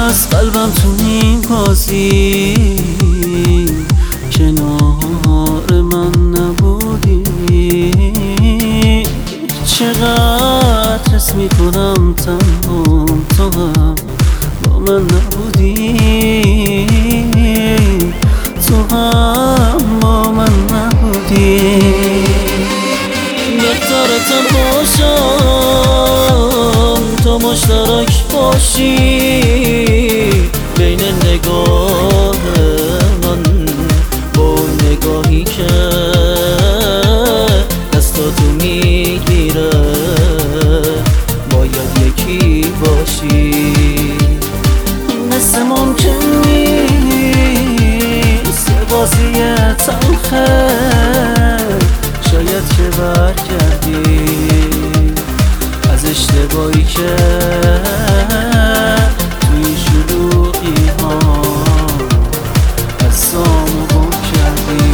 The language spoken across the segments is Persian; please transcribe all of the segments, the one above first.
از قلبم تو این بازی کنار من نبودی. چقدر حس میکنم تنها تو هم با من نبودی. تو هم با من نبودی. بهتره تنها شم تو مشترک باشی بین نگاه من با اون نگاهی که دستاتو میگیره. باید یکی باشی. مثل ممکن نیست یه بازی تلخه. شاید که برگردی از اشتباهی که توی شلوغی ها دستامو گم کردی.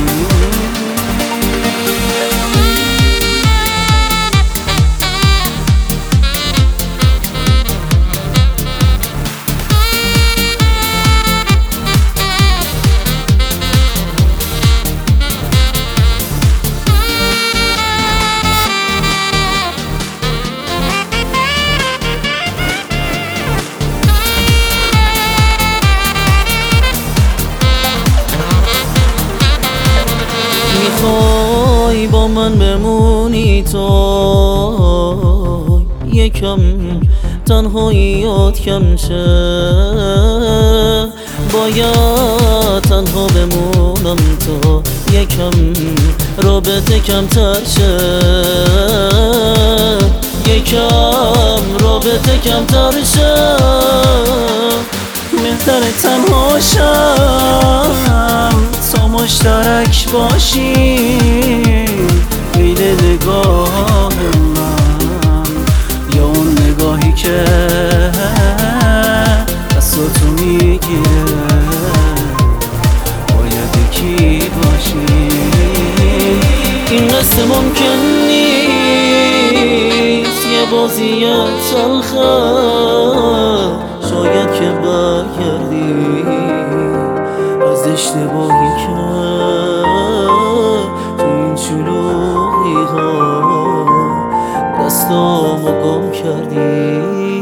میخوای با من بمونی تو یکم تنهاییات کم شه. باید تنها بمونم تو یکم رابطه کمتر شه. یکم رابطه کمتر شه. بهتره تنها شم تا مشترک باشی بین نگاه من یا اون نگاهی که دستاتو میگیره. باید یکی باشی. این قصه ممکن نیست یه بازی تلخه. شاید که برگردی از اشتباهی که تو این شلوغی ها دستامو گم کردی.